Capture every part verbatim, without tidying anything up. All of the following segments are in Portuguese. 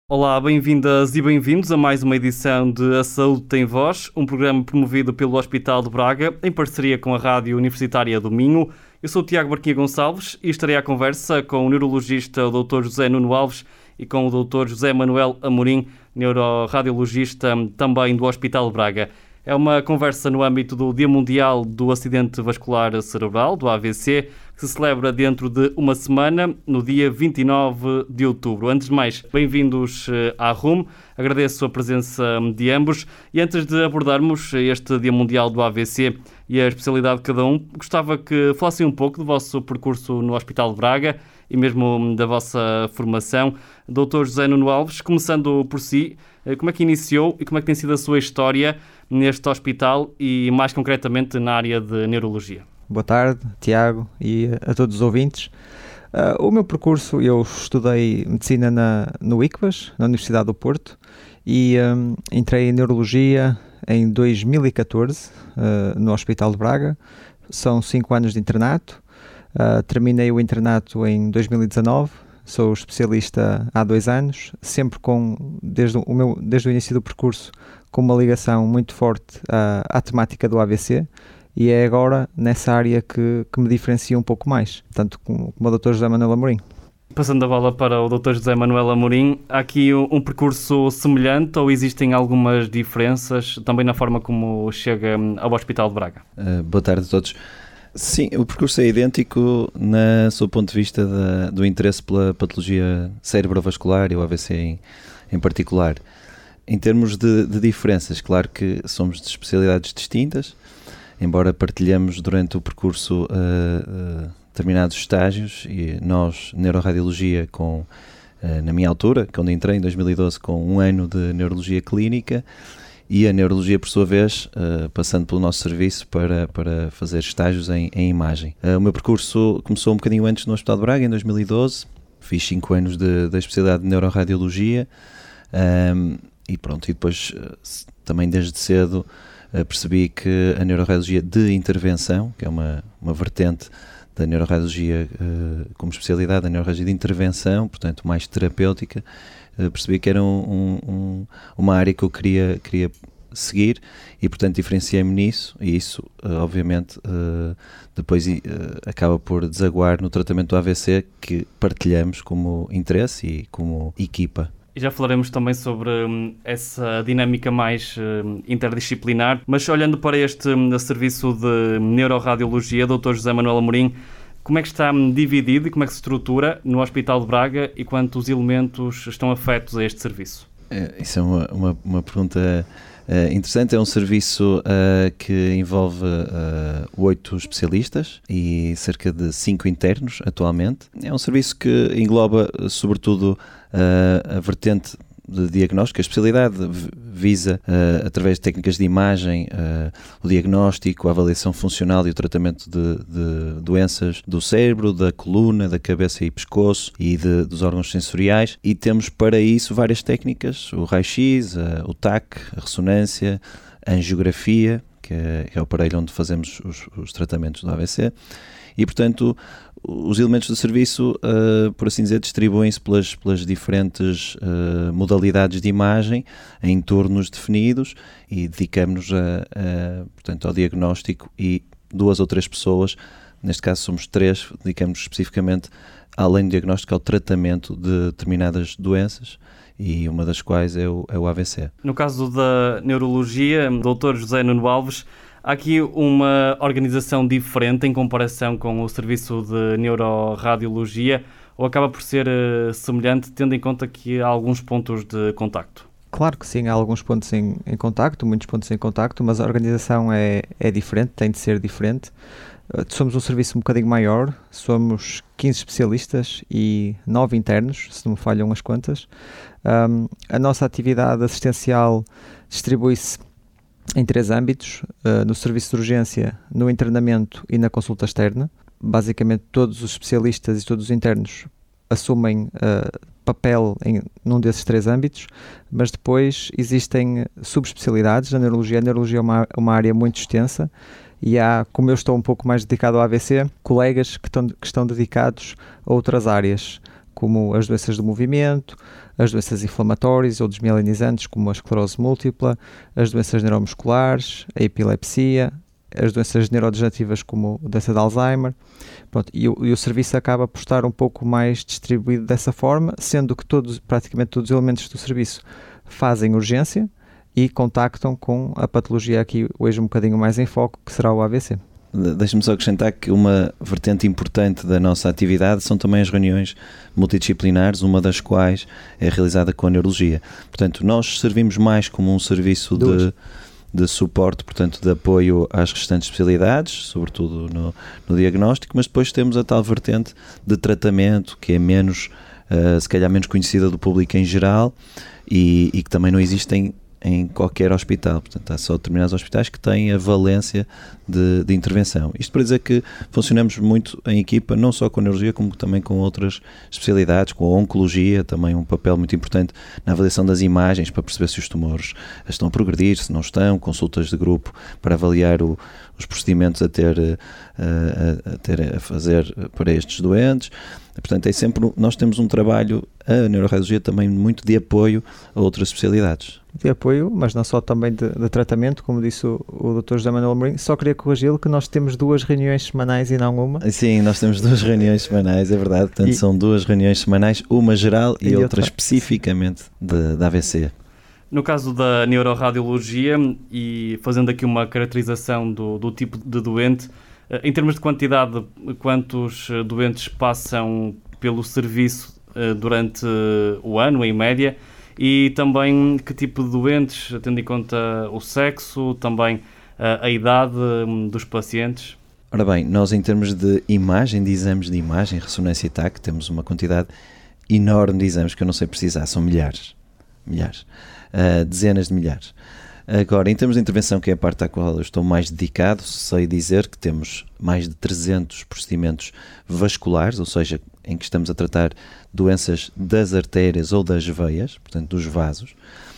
Olá, bem-vindas e bem-vindos a mais uma edição de A Saúde Tem Voz, um programa promovido pelo Hospital de Braga, em parceria com a Rádio Universitária do Minho. Eu sou o Tiago Barquinha Gonçalves e estarei à conversa com o neurologista o doutor José Nuno Alves e com o doutor José Manuel Amorim, neuroradiologista também do Hospital de Braga. É uma conversa no âmbito do Dia Mundial do Acidente Vascular Cerebral, do A V C, que se celebra dentro de uma semana, no dia vinte e nove de outubro. Antes de mais, bem-vindos à R U M. Agradeço a presença de ambos. E antes de abordarmos este Dia Mundial do A V C e a especialidade de cada um, gostava que falassem um pouco do vosso percurso no Hospital de Braga e mesmo da vossa formação. doutor José Nuno Alves, começando por si, como é que iniciou e como é que tem sido a sua história neste hospital e mais concretamente na área de neurologia? Boa tarde, Tiago, e a todos os ouvintes. Uh, o meu percurso, eu estudei medicina na, no I C B A S, na Universidade do Porto, e um, entrei em neurologia em dois mil e catorze, uh, no Hospital de Braga. São cinco anos de internato. Uh, terminei o internato em dois mil e dezanove. Sou especialista há dois anos, sempre com, desde o, meu, desde o início do percurso, com uma ligação muito forte à, à temática do A V C, e é agora nessa área que, que me diferencia um pouco mais, tanto como, como o doutor José Manuel Amorim. Passando a bola para o doutor José Manuel Amorim, há aqui um, um percurso semelhante ou existem algumas diferenças também na forma como chega ao Hospital de Braga? Uh, boa tarde a todos. Sim, o percurso é idêntico na seu ponto de vista da, do interesse pela patologia cerebrovascular e o A V C em, em particular. Em termos de, de diferenças, claro que somos de especialidades distintas, embora partilhamos durante o percurso uh, uh, determinados estágios, e nós, neuroradiologia, com, uh, na minha altura, quando entrei em dois mil e doze, com um ano de neurologia clínica, e a neurologia, por sua vez, uh, passando pelo nosso serviço para, para fazer estágios em, em imagem. Uh, o meu percurso começou um bocadinho antes no Hospital de Braga, em dois mil e doze, fiz cinco anos de, da especialidade de neuroradiologia, um, e pronto, e depois uh, também desde cedo uh, percebi que a neuroradiologia de intervenção, que é uma, uma vertente da neuroradiologia uh, como especialidade, a neuroradiologia de intervenção, portanto mais terapêutica, uh, percebi que era um, um, uma área que eu queria, queria seguir e portanto diferenciei-me nisso, e isso uh, obviamente uh, depois uh, acaba por desaguar no tratamento do A V C, que partilhamos como interesse e como equipa. E já falaremos também sobre hum, essa dinâmica mais hum, interdisciplinar, mas olhando para este hum, serviço de neuroradiologia, doutor José Manuel Amorim, como é que está hum, dividido e como é que se estrutura no Hospital de Braga e quantos elementos estão afetos a este serviço? É, isso é uma, uma, uma pergunta uh, interessante. É um serviço uh, que envolve oito uh, especialistas e cerca de cinco internos atualmente. É um serviço que engloba sobretudo Uh, a vertente de diagnóstico. A especialidade visa, uh, através de técnicas de imagem, uh, o diagnóstico, a avaliação funcional e o tratamento de, de doenças do cérebro, da coluna, da cabeça e pescoço e de, dos órgãos sensoriais, e temos para isso várias técnicas: o raio-x, uh, o T A C, a ressonância, a angiografia, que é, que é o aparelho onde fazemos os, os tratamentos do A V C, e portanto os elementos do serviço, uh, por assim dizer, distribuem-se pelas, pelas diferentes uh, modalidades de imagem em turnos definidos, e dedicamos-nos a, a, portanto, ao diagnóstico, e duas ou três pessoas, neste caso somos três, dedicamos especificamente, além do diagnóstico, ao tratamento de determinadas doenças, e uma das quais é o, é o A V C. No caso da neurologia, doutor José Nuno Alves, há aqui uma organização diferente em comparação com o serviço de neuroradiologia, ou acaba por ser uh, semelhante, tendo em conta que há alguns pontos de contacto? Claro que sim, há alguns pontos em, em contacto, muitos pontos em contacto, mas a organização é, é diferente, tem de ser diferente. Uh, somos um serviço um bocadinho maior, somos quinze especialistas e nove internos, se não me falham as contas. Um, a nossa atividade assistencial distribui-se em três âmbitos: uh, no serviço de urgência, no internamento e na consulta externa. Basicamente todos os especialistas e todos os internos assumem uh, papel em num desses três âmbitos, mas depois existem subespecialidades na neurologia. A neurologia é uma, uma área muito extensa, e há, como eu estou um pouco mais dedicado ao A V C, colegas que estão, que estão dedicados a outras áreas, como as doenças do movimento, as doenças inflamatórias ou desmielinizantes, como a esclerose múltipla, as doenças neuromusculares, a epilepsia, as doenças neurodegenerativas como a doença de Alzheimer. Pronto, e, o, e o serviço acaba por estar um pouco mais distribuído dessa forma, sendo que todos, praticamente todos os elementos do serviço fazem urgência e contactam com a patologia aqui hoje um bocadinho mais em foco, que será o A V C. Deixa-me só acrescentar que uma vertente importante da nossa atividade são também as reuniões multidisciplinares, uma das quais é realizada com a neurologia. Portanto, nós servimos mais como um serviço de, de suporte, portanto, de apoio às restantes especialidades, sobretudo no, no diagnóstico, mas depois temos a tal vertente de tratamento, que é menos, uh, se calhar menos conhecida do público em geral e, e que também não existem em qualquer hospital. Portanto, há só determinados hospitais que têm a valência de, de intervenção. Isto para dizer que funcionamos muito em equipa, não só com a neurologia, como também com outras especialidades, com a oncologia, também um papel muito importante na avaliação das imagens, para perceber se os tumores estão a progredir, se não estão, consultas de grupo para avaliar o, os procedimentos a ter a, a, ter a fazer para estes doentes. Portanto, é sempre, nós temos um trabalho, a neuroradiologia também muito de apoio a outras especialidades. De apoio, mas não só também de, de tratamento, como disse o, o doutor José Manuel Amorim. Só queria corrigi-lo que nós temos duas reuniões semanais e não uma. Sim, nós temos duas reuniões semanais, é verdade. Portanto, e, são duas reuniões semanais, uma geral e, e outra, outra especificamente de, de A V C. No caso da neuroradiologia, e fazendo aqui uma caracterização do, do tipo de doente, em termos de quantidade, quantos doentes passam pelo serviço durante o ano, em média, e também que tipo de doentes, tendo em conta o sexo, também a idade dos pacientes? Ora bem, nós em termos de imagem, de exames de imagem, ressonância e T A C, temos uma quantidade enorme de exames que eu não sei precisar, são milhares, milhares, uh, dezenas de milhares. Agora, em termos de intervenção, que é a parte à qual eu estou mais dedicado, sei dizer que temos mais de trezentos procedimentos vasculares, ou seja, em que estamos a tratar doenças das artérias ou das veias, portanto dos vasos,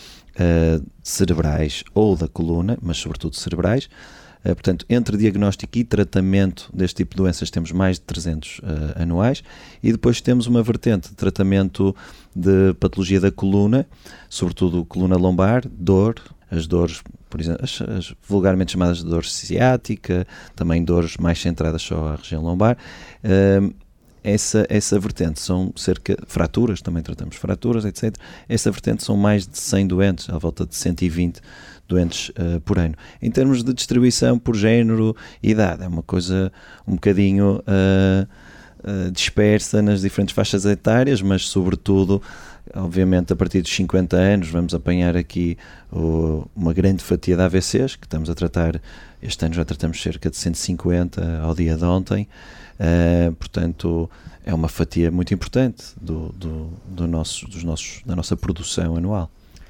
uh, cerebrais ou da coluna, mas sobretudo cerebrais. Uh, portanto, entre diagnóstico e tratamento deste tipo de doenças temos mais de trezentos uh, anuais, e depois temos uma vertente de tratamento de patologia da coluna, sobretudo coluna lombar, dor, as dores, por exemplo, as, as vulgarmente chamadas dor ciática, também dores mais centradas só à região lombar. Uh, essa, essa vertente são cerca de fraturas, também tratamos fraturas, etcétera. Essa vertente são mais de cem doentes, à volta de cento e vinte doentes uh, por ano. Em termos de distribuição por género e idade, é uma coisa um bocadinho uh, uh, dispersa nas diferentes faixas etárias, mas sobretudo, obviamente, a partir dos cinquenta anos vamos apanhar aqui o, uma grande fatia de A V Cs, que estamos a tratar, este ano já tratamos cerca de cento e cinquenta ao dia de ontem, uh, portanto é uma fatia muito importante do, do, do nosso, dos nossos, da nossa produção anual.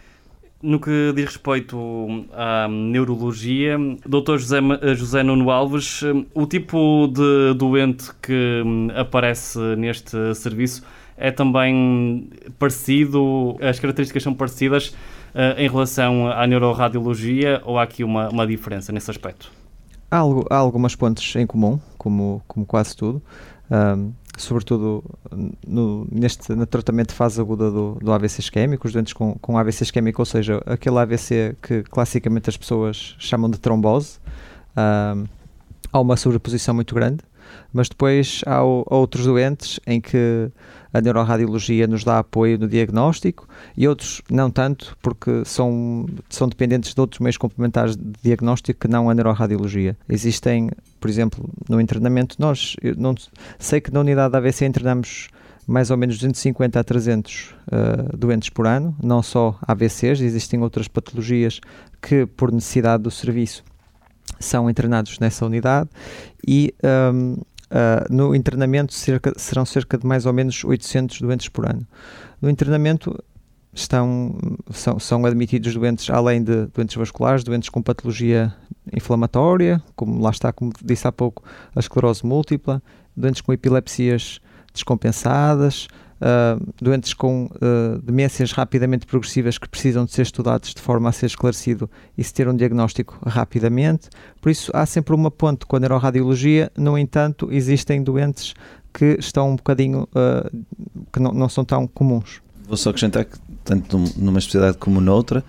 No que diz respeito à neurologia, doutor José, José Nuno Alves, o tipo de doente que aparece neste serviço é também parecido, as características são parecidas uh, em relação à neuroradiologia, ou há aqui uma, uma diferença nesse aspecto? Há, algo, há algumas pontes em comum, como, como quase tudo, um, sobretudo no, neste, no tratamento de fase aguda do, do A V C isquémico, os doentes com, com A V C isquémico, ou seja, aquele A V C que classicamente as pessoas chamam de trombose. Um, há uma sobreposição muito grande, mas depois há, o, há outros doentes em que a neuroradiologia nos dá apoio no diagnóstico e outros não tanto, porque são, são dependentes de outros meios complementares de diagnóstico que não a neuroradiologia. Existem, por exemplo, no internamento, nós, eu não, sei que na unidade da A V C internamos mais ou menos duzentos e cinquenta a trezentos uh, doentes por ano, não só A V Cs, existem outras patologias que, por necessidade do serviço, são internados nessa unidade e um, Uh, no internamento cerca, serão cerca de mais ou menos oitocentos doentes por ano. No internamento estão, são, são admitidos doentes, além de doentes vasculares, doentes com patologia inflamatória, como lá está, como disse há pouco, a esclerose múltipla, doentes com epilepsias descompensadas, uh, doentes com uh, demências rapidamente progressivas que precisam de ser estudados de forma a ser esclarecido e se ter um diagnóstico rapidamente. Por isso há sempre uma ponte com a neuroradiologia. No entanto, existem doentes que estão um bocadinho, uh, que não, não são tão comuns. Vou só acrescentar que, tanto numa especialidade como noutra,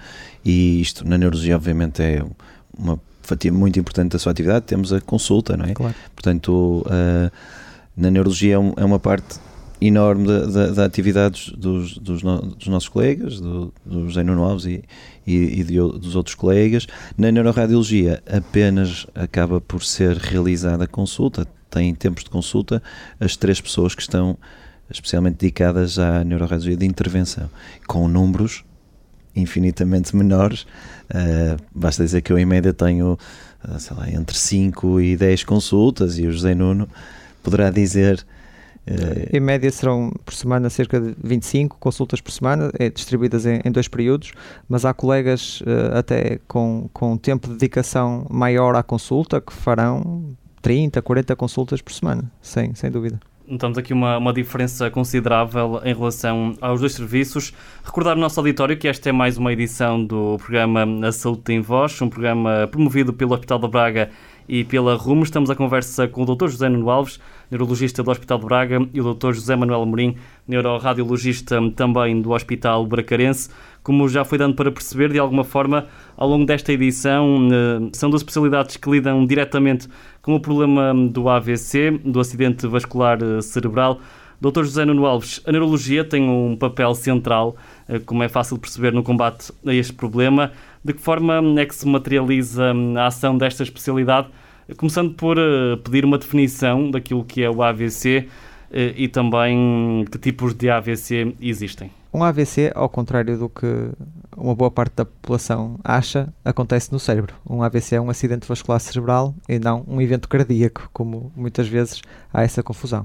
e isto na neurologia obviamente é uma fatia muito importante da sua atividade, temos a consulta, não é? Claro. Portanto, uh, na neurologia é, um, é uma parte enorme da, da, da atividade dos, dos, no, dos nossos colegas, do, do José Nuno Alves e, e, e de, dos outros colegas. Na neuroradiologia apenas acaba por ser realizada a consulta, tem tempos de consulta as três pessoas que estão especialmente dedicadas à neuroradiologia de intervenção, com números infinitamente menores. Uh, basta dizer que eu em média tenho uh, sei lá, entre cinco e dez consultas, e o José Nuno poderá dizer uh, em média serão por semana cerca de vinte e cinco consultas por semana, é, distribuídas em, em dois períodos, mas há colegas uh, até com, com tempo de dedicação maior à consulta que farão trinta, quarenta consultas por semana, sem, sem dúvida. Notamos aqui uma, uma diferença considerável em relação aos dois serviços. Recordar no nosso auditório que esta é mais uma edição do programa A Saúde Tem Voz, um programa promovido pelo Hospital de Braga e pela R U M. Estamos à conversa com o doutor José Nuno Alves, neurologista do Hospital de Braga, e o doutor José Manuel Amorim, neuroradiologista também do Hospital Bracarense. Como já foi dando para perceber, de alguma forma, ao longo desta edição, são duas especialidades que lidam diretamente com o problema do A V C, do acidente vascular cerebral. doutor José Nuno Alves, a neurologia tem um papel central, como é fácil de perceber, no combate a este problema. De que forma é que se materializa a ação desta especialidade? Começando por pedir uma definição daquilo que é o A V C e também que tipos de A V C existem. Um A V C, ao contrário do que uma boa parte da população acha, acontece no cérebro. Um A V C é um acidente vascular cerebral e não um evento cardíaco, como muitas vezes há essa confusão.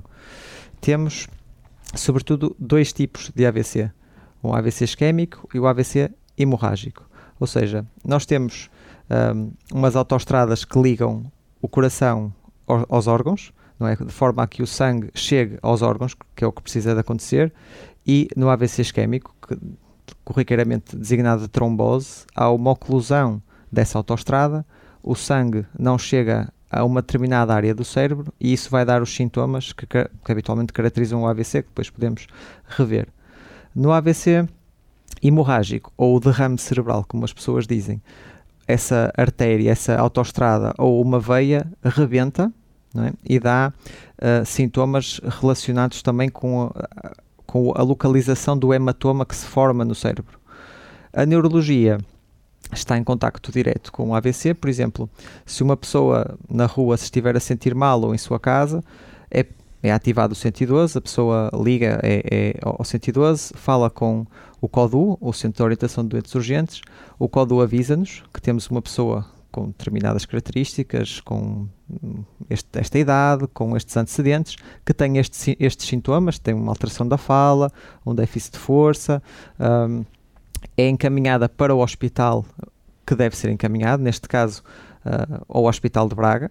Temos, sobretudo, dois tipos de A V C. O A V C isquémico e o A V C hemorrágico. Ou seja, nós temos um, umas autoestradas que ligam o coração aos órgãos, não é? De forma a que o sangue chegue aos órgãos, que é o que precisa de acontecer, e no A V C isquémico, que, corriqueiramente designado de trombose, há uma oclusão dessa autoestrada, o sangue não chega a uma determinada área do cérebro e isso vai dar os sintomas que, que, que habitualmente caracterizam o A V C, que depois podemos rever. No A V C hemorrágico, ou derrame cerebral, como as pessoas dizem, essa artéria, essa autoestrada ou uma veia rebenta, não é? E dá uh, sintomas relacionados também com a, com a localização do hematoma que se forma no cérebro. A neurologia está em contacto direto com o A V C. Por exemplo, se uma pessoa na rua se estiver a sentir mal ou em sua casa, é, é ativado o cento e doze, a pessoa liga é, é, ao cento e doze, fala com o C O D U, o Centro de Orientação de Doentes Urgentes. O C O D U avisa-nos que temos uma pessoa com determinadas características, com este, esta idade, com estes antecedentes, que tem este, estes sintomas, tem uma alteração da fala, um déficit de força, um, é encaminhada para o hospital que deve ser encaminhado, neste caso uh, ao Hospital de Braga.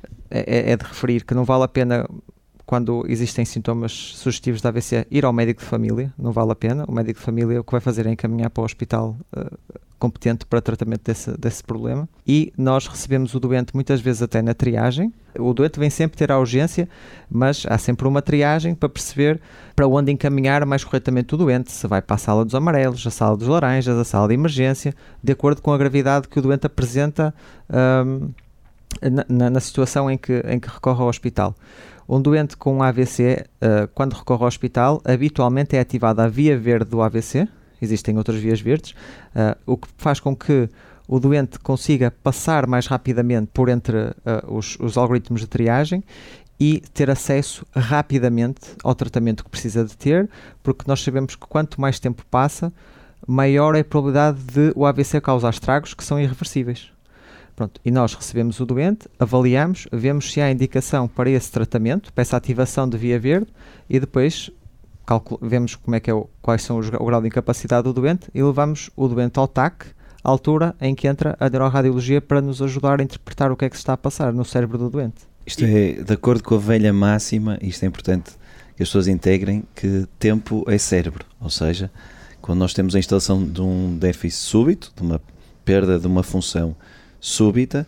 É, é de referir que não vale a pena, quando existem sintomas sugestivos de A V C, ir ao médico de família, não vale a pena. O médico de família o que vai fazer é encaminhar para o hospital uh, competente para tratamento desse, desse problema. E nós recebemos o doente muitas vezes até na triagem. O doente vem sempre ter a urgência, mas há sempre uma triagem para perceber para onde encaminhar mais corretamente o doente, se vai para a sala dos amarelos, a sala dos laranjas, a sala de emergência, de acordo com a gravidade que o doente apresenta um, na, na, na situação em que, em que recorre ao hospital. Um doente com um A V C, uh, quando recorre ao hospital, habitualmente é ativada a via verde do A V C. Existem outras vias verdes, uh, o que faz com que o doente consiga passar mais rapidamente por entre uh, os, os algoritmos de triagem e ter acesso rapidamente ao tratamento que precisa de ter, porque nós sabemos que quanto mais tempo passa, maior é a probabilidade de o A V C causar estragos que são irreversíveis. Pronto, e nós recebemos o doente, avaliamos, vemos se há indicação para esse tratamento, para essa ativação de via verde, e depois calcul- vemos como é que é o, quais são os, o grau de incapacidade do doente e levamos o doente ao T A C, à altura em que entra a neuroradiologia para nos ajudar a interpretar o que é que se está a passar no cérebro do doente. Isto é de acordo com a velha máxima, isto é importante que as pessoas integrem, que tempo é cérebro, ou seja, quando nós temos a instalação de um déficit súbito, de uma perda de uma função súbita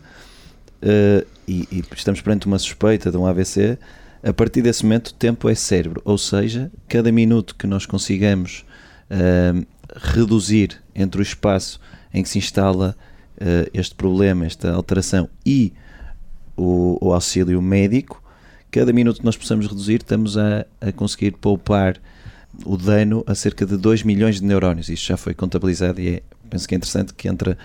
uh, e, e estamos perante uma suspeita de um A V C, a partir desse momento o tempo é cérebro, ou seja, cada minuto que nós consigamos uh, reduzir entre o espaço em que se instala uh, este problema, esta alteração e o, o auxílio médico, cada minuto que nós possamos reduzir, estamos a, a conseguir poupar o dano a cerca de dois milhões de neurónios. Isto já foi contabilizado e é, penso que é interessante que entra,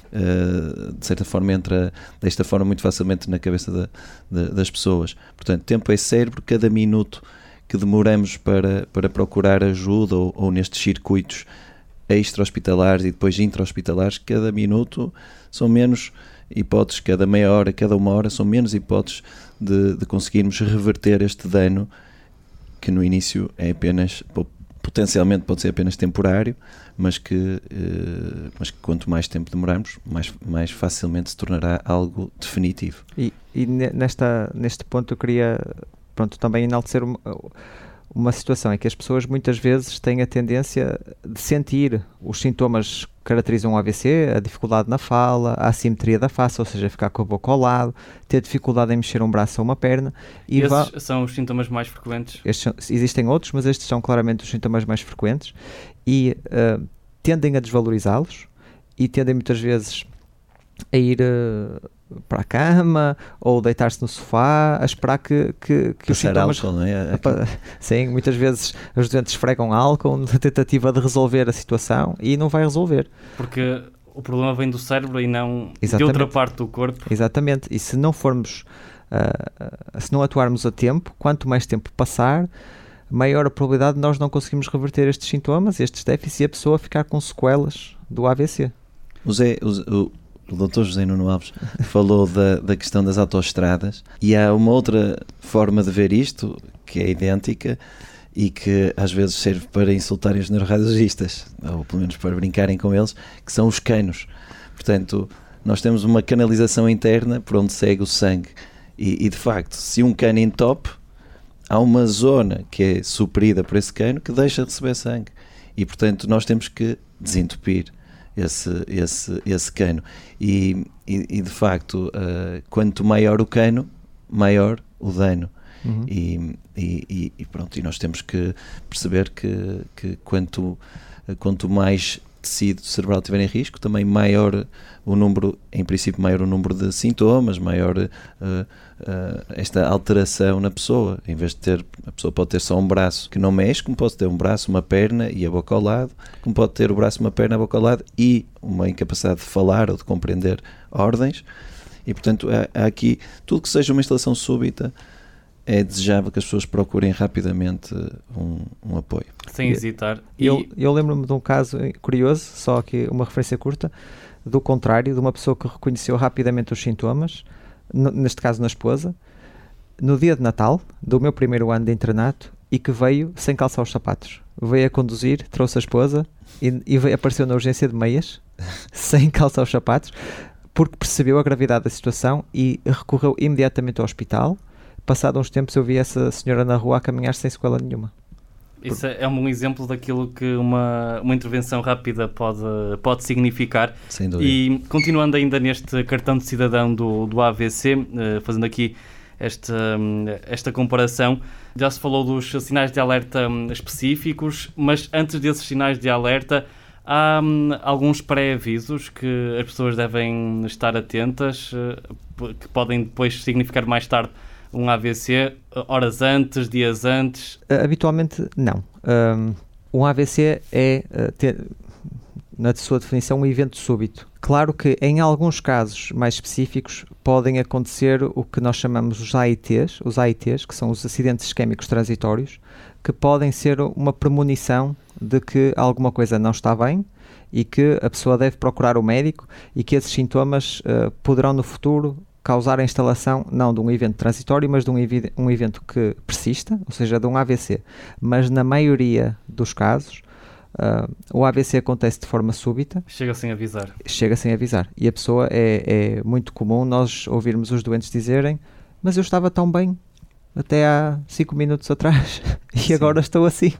uh, de certa forma, entra desta forma muito facilmente na cabeça da, da, das pessoas. Portanto, tempo é cérebro, cada minuto que demoramos para, para procurar ajuda ou, ou nestes circuitos extra-hospitalares e depois intra-hospitalares, cada minuto são menos hipóteses, cada meia hora, cada uma hora, são menos hipóteses de, de conseguirmos reverter este dano que no início é apenas, potencialmente pode ser apenas temporário, mas que, eh, mas que quanto mais tempo demorarmos, mais, mais facilmente se tornará algo definitivo. E, e nesta, neste ponto eu queria, pronto, também enaltecer uma, uma situação em que as pessoas muitas vezes têm a tendência de sentir os sintomas que caracterizam o A V C, a dificuldade na fala, a assimetria da face, ou seja, ficar com a boca ao lado, ter dificuldade em mexer um braço ou uma perna. E esses vá... são os sintomas mais frequentes? Estes, existem outros, mas estes são claramente os sintomas mais frequentes e uh, tendem a desvalorizá-los e tendem muitas vezes a ir uh, para a cama ou deitar-se no sofá a esperar que, que, que os sintomas... álcool, não é? Sim, muitas vezes os doentes esfregam álcool na tentativa de resolver a situação e não vai resolver. Porque o problema vem do cérebro e não Exatamente. de outra parte do corpo. Exatamente, e se não formos, uh, se não atuarmos a tempo, quanto mais tempo passar, maior a probabilidade de nós não conseguirmos reverter estes sintomas, estes déficits e a pessoa ficar com sequelas do A V C. O Zé... O, o doutor José Nuno Alves falou da, da questão das autoestradas e há uma outra forma de ver isto que é idêntica e que às vezes serve para insultarem os neuroradiologistas, ou pelo menos para brincarem com eles, que são os canos. Portanto, nós temos uma canalização interna por onde segue o sangue e, e de facto, se um cano entope, há uma zona que é suprida por esse cano que deixa de receber sangue e portanto nós temos que desentupir esse, esse, esse cano e, e, e de facto uh, quanto maior o cano, maior o dano. Uhum. e, e, e pronto, e nós temos que perceber que, que quanto, quanto mais tecido cerebral tiver em risco, também maior o número, em princípio maior o número de sintomas, maior uh, uh, esta alteração na pessoa. Em vez de ter, a pessoa pode ter só um braço que não mexe, como pode ter um braço, uma perna e a boca ao lado, como pode ter o braço, uma perna, a boca ao lado e uma incapacidade de falar ou de compreender ordens. E portanto há, há aqui tudo que seja uma instalação súbita. É desejável que as pessoas procurem rapidamente um, um apoio. Sem hesitar. E... Eu, eu lembro-me de um caso curioso, só que uma referência curta, do contrário, de uma pessoa que reconheceu rapidamente os sintomas, n- neste caso na esposa, no dia de Natal, do meu primeiro ano de internato, e que veio sem calçar os sapatos. Veio a conduzir, trouxe a esposa e, e veio, apareceu na urgência de meias, sem calçar os sapatos, porque percebeu a gravidade da situação e recorreu imediatamente ao hospital. Passado uns tempos eu vi essa senhora na rua a caminhar sem sequela nenhuma. Isso é um exemplo daquilo que uma, uma intervenção rápida pode, pode significar. Sem dúvida. E continuando ainda neste cartão de cidadão do, do A V C, fazendo aqui esta, esta comparação, já se falou dos sinais de alerta específicos, mas antes desses sinais de alerta há alguns pré-avisos que as pessoas devem estar atentas, que podem depois significar mais tarde um A V C, horas antes, dias antes? Uh, habitualmente, não. Um, um A V C é, uh, ter, na sua definição, um evento súbito. Claro que, em alguns casos mais específicos, podem acontecer o que nós chamamos os A I Ts, os A I Ts, que são os acidentes isquémicos transitórios, que podem ser uma premonição de que alguma coisa não está bem e que a pessoa deve procurar o médico e que esses sintomas uh, poderão, no futuro, causar a instalação, não de um evento transitório, mas de um, evi- um evento que persista, ou seja, de um A V C. Mas na maioria dos casos, uh, o A V C acontece de forma súbita. Chega sem avisar. Chega sem avisar. E a pessoa, é, é muito comum nós ouvirmos os doentes dizerem: mas eu estava tão bem até há cinco minutos atrás e Sim. agora estou assim.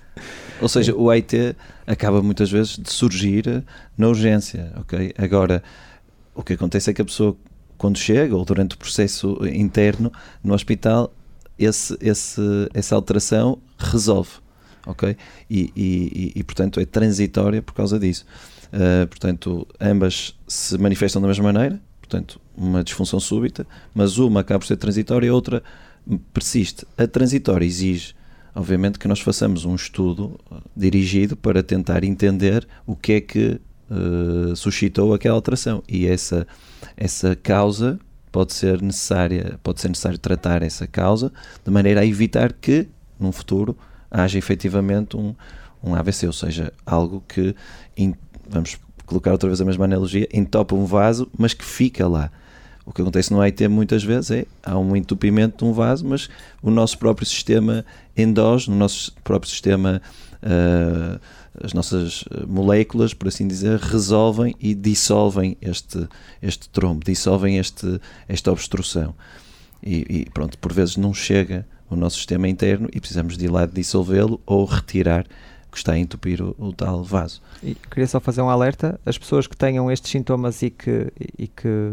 Ou seja, o A I T acaba muitas vezes de surgir na urgência, ok? Agora, o que acontece é que a pessoa, quando chega, ou durante o processo interno no hospital, esse, esse, essa alteração resolve. ok? E, e, e, portanto, é transitória por causa disso. Uh, portanto, ambas se manifestam da mesma maneira, portanto, uma disfunção súbita, mas uma acaba por ser transitória e a outra persiste. A transitória exige, obviamente, que nós façamos um estudo dirigido para tentar entender o que é que uh, suscitou aquela alteração, e essa, essa causa pode ser necessária, pode ser necessário tratar essa causa de maneira a evitar que, num futuro, haja efetivamente um, um A V C, ou seja, algo que, in, vamos colocar outra vez a mesma analogia, entopa um vaso, mas que fica lá. O que acontece no A I T muitas vezes é, há um entupimento de um vaso, mas o nosso próprio sistema endógeno, o nosso próprio sistema, uh, as nossas moléculas, por assim dizer, resolvem e dissolvem este, este trombo, dissolvem este, esta obstrução. E, e pronto, por vezes não chega o nosso sistema interno e precisamos de ir lá dissolvê-lo ou retirar o que está a entupir o, o tal vaso. E queria só fazer um alerta, as pessoas que tenham estes sintomas e que... E que...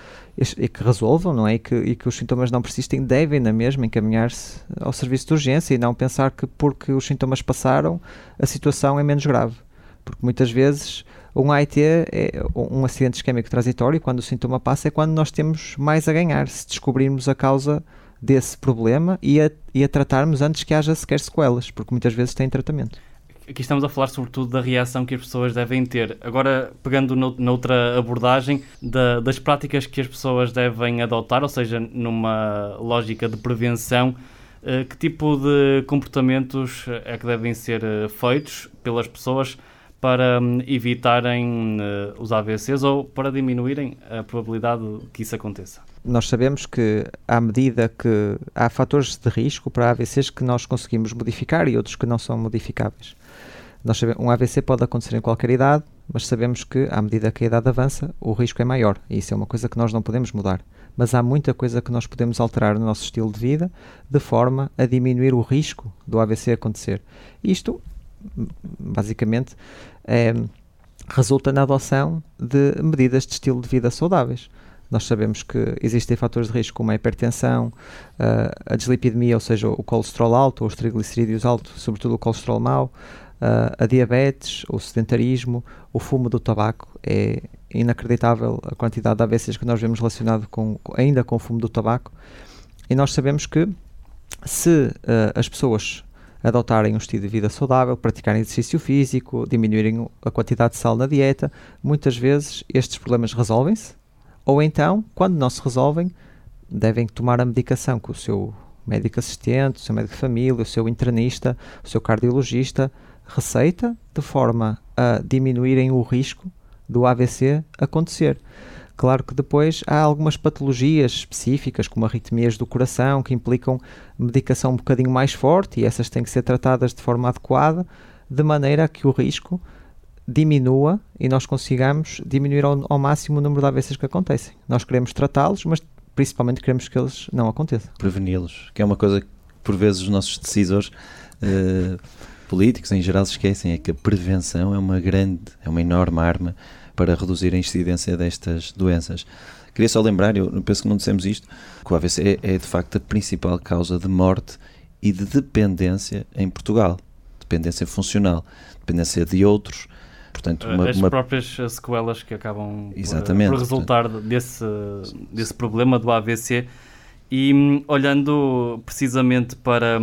e que resolvam, não é? E que, e que os sintomas não persistem, devem na mesma encaminhar-se ao serviço de urgência e não pensar que porque os sintomas passaram a situação é menos grave, porque muitas vezes um A I T é um acidente isquémico transitório, quando o sintoma passa é quando nós temos mais a ganhar, se descobrirmos a causa desse problema e a, e a tratarmos antes que haja sequer sequelas, porque muitas vezes tem tratamento. Aqui estamos a falar sobretudo da reação que as pessoas devem ter. Agora, pegando no, noutra abordagem, da, das práticas que as pessoas devem adotar, ou seja, numa lógica de prevenção, eh, que tipo de comportamentos é que devem ser eh, feitos pelas pessoas para um, evitarem uh, os A V Cs ou para diminuírem a probabilidade que isso aconteça? Nós sabemos que, à medida que há fatores de risco para A V Cs que nós conseguimos modificar e outros que não são modificáveis. Nós sabemos, um A V C pode acontecer em qualquer idade, mas sabemos que, à medida que a idade avança, o risco é maior. E isso é uma coisa que nós não podemos mudar. Mas há muita coisa que nós podemos alterar no nosso estilo de vida, de forma a diminuir o risco do A V C acontecer. Isto, basicamente, é, resulta na adoção de medidas de estilo de vida saudáveis. Nós sabemos que existem fatores de risco como a hipertensão, a dislipidemia, ou seja, o colesterol alto, ou os triglicerídeos altos, sobretudo o colesterol mau, a diabetes, o sedentarismo, o fumo do tabaco. É inacreditável a quantidade de A V Cs que nós vemos relacionado com, ainda com o fumo do tabaco. E nós sabemos que se uh, as pessoas adotarem um estilo de vida saudável, praticarem exercício físico, diminuírem a quantidade de sal na dieta, muitas vezes estes problemas resolvem-se, ou então, quando não se resolvem, devem tomar a medicação com o seu médico assistente, o seu médico de família, o seu internista, o seu cardiologista, receita, de forma a diminuírem o risco do A V C acontecer. Claro que depois há algumas patologias específicas, como arritmias do coração, que implicam medicação um bocadinho mais forte, e essas têm que ser tratadas de forma adequada, de maneira a que o risco diminua e nós consigamos diminuir ao, ao máximo o número de A V Cs que acontecem. Nós queremos tratá-los, mas principalmente queremos que eles não aconteçam. Preveni-los, que é uma coisa que por vezes os nossos decisores uh, políticos em geral se esquecem, é que a prevenção é uma grande, é uma enorme arma para reduzir a incidência destas doenças. Queria só lembrar, eu penso que não dissemos isto, que o A V C é, é de facto a principal causa de morte e de dependência em Portugal. Dependência funcional, dependência de outros. Portanto, uma, As uma... próprias sequelas que acabam Exatamente, por, por resultar portanto... desse, desse problema do A V C. E olhando precisamente para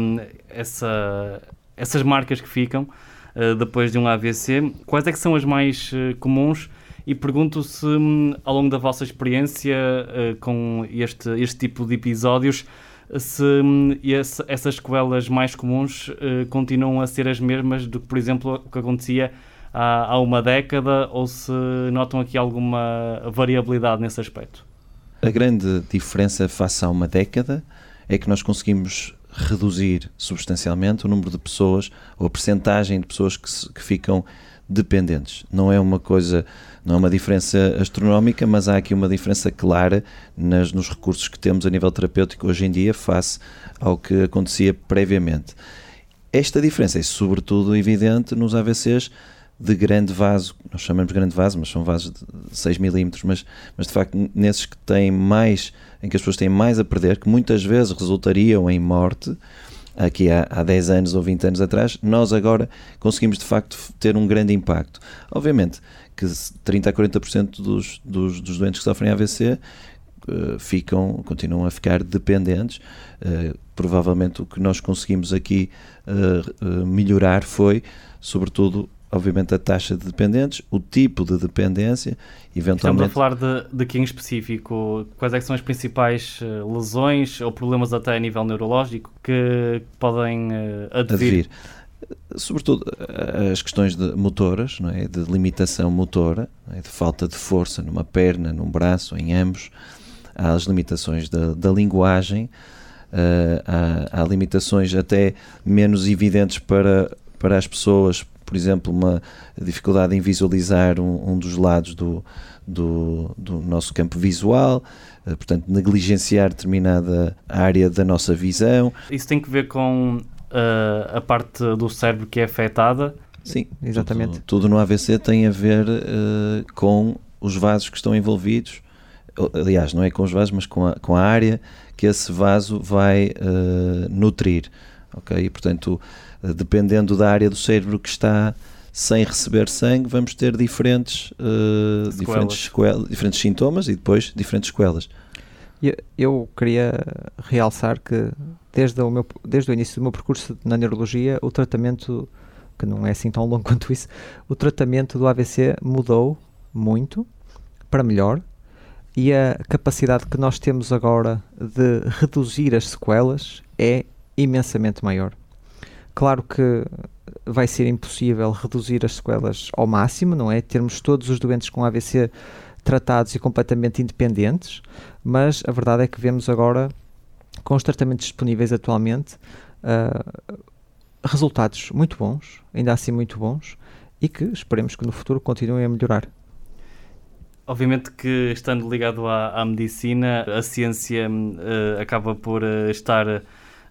essa, essas marcas que ficam uh, depois de um A V C, quais é que são as mais uh, comuns? E pergunto se, um, ao longo da vossa experiência uh, com este, este tipo de episódios, se um, esse, essas sequelas mais comuns uh, continuam a ser as mesmas do que, por exemplo, o que acontecia há, há uma década, ou se notam aqui alguma variabilidade nesse aspecto? A grande diferença face a uma década é que nós conseguimos reduzir substancialmente o número de pessoas, ou a percentagem de pessoas que, se, que ficam dependentes. Não é uma coisa, não é uma diferença astronómica, mas há aqui uma diferença clara nas, nos recursos que temos a nível terapêutico hoje em dia face ao que acontecia previamente. Esta diferença é sobretudo evidente nos A V Cs de grande vaso, nós chamamos de grande vaso, mas são vasos de seis milímetros, mas, mas de facto nesses que têm mais, em que as pessoas têm mais a perder, que muitas vezes resultariam em morte, aqui há, há dez anos ou vinte anos atrás, nós agora conseguimos de facto ter um grande impacto. Obviamente que trinta a quarenta por cento dos, dos, dos doentes que sofrem A V C uh, ficam, continuam a ficar dependentes. Uh, provavelmente o que nós conseguimos aqui uh, uh, melhorar foi, sobretudo, obviamente, a taxa de dependentes, o tipo de dependência, eventualmente... Estamos a falar de, de que em específico? Quais é que são as principais uh, lesões ou problemas até a nível neurológico que podem uh, advir? advir? Sobretudo as questões de motoras, não é? De limitação motora, não é? De falta de força numa perna, num braço, em ambos. Há as limitações da, da linguagem, uh, há, há limitações até menos evidentes para, para as pessoas, por exemplo, uma dificuldade em visualizar um, um dos lados do, do, do nosso campo visual, uh, portanto, negligenciar determinada área da nossa visão. Isso tem que ver com uh, a parte do cérebro que é afetada? Sim, exatamente. Tudo, tudo no A V C tem a ver uh, com os vasos que estão envolvidos, aliás, não é com os vasos, mas com a, com a área que esse vaso vai uh, nutrir, ok? E, portanto, dependendo da área do cérebro que está sem receber sangue, vamos ter diferentes, uh, diferentes, sequelas, diferentes sintomas e depois diferentes sequelas. Eu, eu queria realçar que desde o, meu, desde o início do meu percurso na neurologia, o tratamento, que não é assim tão longo quanto isso, o tratamento do A V C mudou muito para melhor, e a capacidade que nós temos agora de reduzir as sequelas é imensamente maior. Claro que vai ser impossível reduzir as sequelas ao máximo, não é? Termos todos os doentes com A V C tratados e completamente independentes, mas a verdade é que vemos agora, com os tratamentos disponíveis atualmente, uh, resultados muito bons, ainda assim muito bons, e que esperemos que no futuro continuem a melhorar. Obviamente que, estando ligado à, à medicina, a ciência uh, acaba por uh, estar uh,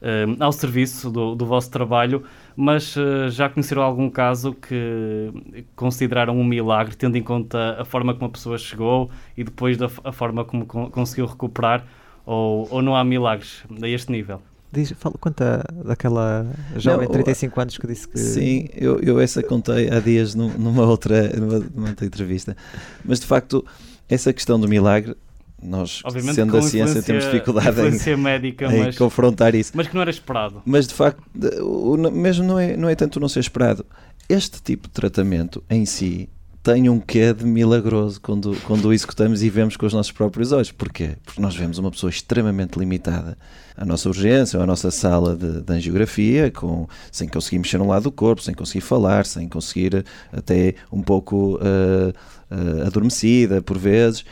ao serviço do, do vosso trabalho, mas uh, já conheceram algum caso que consideraram um milagre, tendo em conta a forma como a pessoa chegou e depois da a forma como con- conseguiu recuperar, ou, ou não há milagres a este nível? Diz, fala, conta daquela jovem de trinta e cinco anos que disse que... Sim, eu, eu essa contei há dias num, numa, outra, numa, numa outra entrevista. Mas, de facto, essa questão do milagre, nós, obviamente, sendo da ciência, temos dificuldade em, médica, em mas, confrontar isso. Mas que não era esperado. Mas, de facto, o, mesmo não é, não é tanto não ser esperado. Este tipo de tratamento, em si, tem um quê de milagroso quando, quando o executamos e vemos com os nossos próprios olhos. Porquê? Porque nós vemos uma pessoa extremamente limitada à nossa urgência ou à nossa sala de, de angiografia, com, sem conseguir mexer um lado do corpo, sem conseguir falar, sem conseguir até um pouco uh, uh, adormecida por vezes,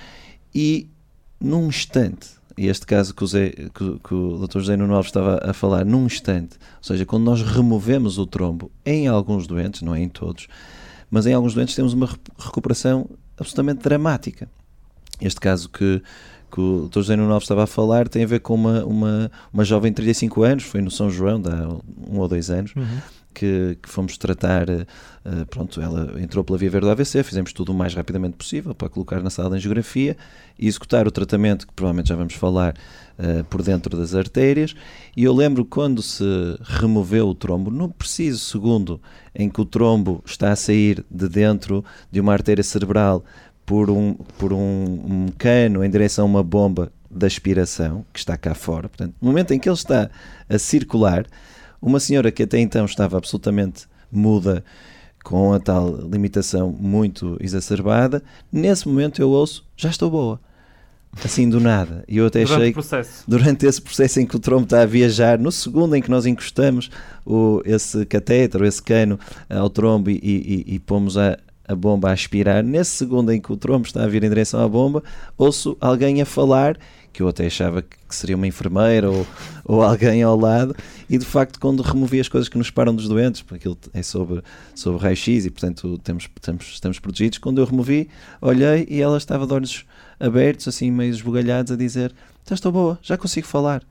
e num instante, e este caso que o, Zé, que, que o doutor José Nuno Alves estava a falar, num instante, ou seja, quando nós removemos o trombo, em alguns doentes, não é em todos, mas em alguns doentes temos uma recuperação absolutamente dramática. Este caso que, que o doutor José Nuno Alves estava a falar tem a ver com uma, uma, uma jovem de trinta e cinco anos, foi no São João, há um ou dois anos, uhum. que, que fomos tratar, uh, pronto, ela entrou pela via verde do A V C, fizemos tudo o mais rapidamente possível para colocar na sala de angiografia e executar o tratamento, que provavelmente já vamos falar, uh, por dentro das artérias, e eu lembro quando se removeu o trombo, no preciso segundo em que o trombo está a sair de dentro de uma artéria cerebral por um, por um, um cano em direção a uma bomba de aspiração, que está cá fora, portanto, no momento em que ele está a circular, uma senhora que até então estava absolutamente muda, com a tal limitação muito exacerbada, nesse momento eu ouço, já estou boa. Assim do nada. E eu até durante achei o processo. Durante esse processo em que o trombo está a viajar, no segundo em que nós encostamos o, esse catéter, esse cano ao trombo e, e, e pomos a, a bomba a aspirar, nesse segundo em que o trombo está a vir em direção à bomba, ouço alguém a falar, que eu até achava que seria uma enfermeira ou, ou alguém ao lado, e de facto quando removi as coisas que nos separam dos doentes, porque aquilo é sobre, sobre raio-x e portanto temos, temos, estamos protegidos, quando eu removi, olhei e ela estava de olhos abertos, assim meio esbugalhados, a dizer, já estou boa, já consigo falar.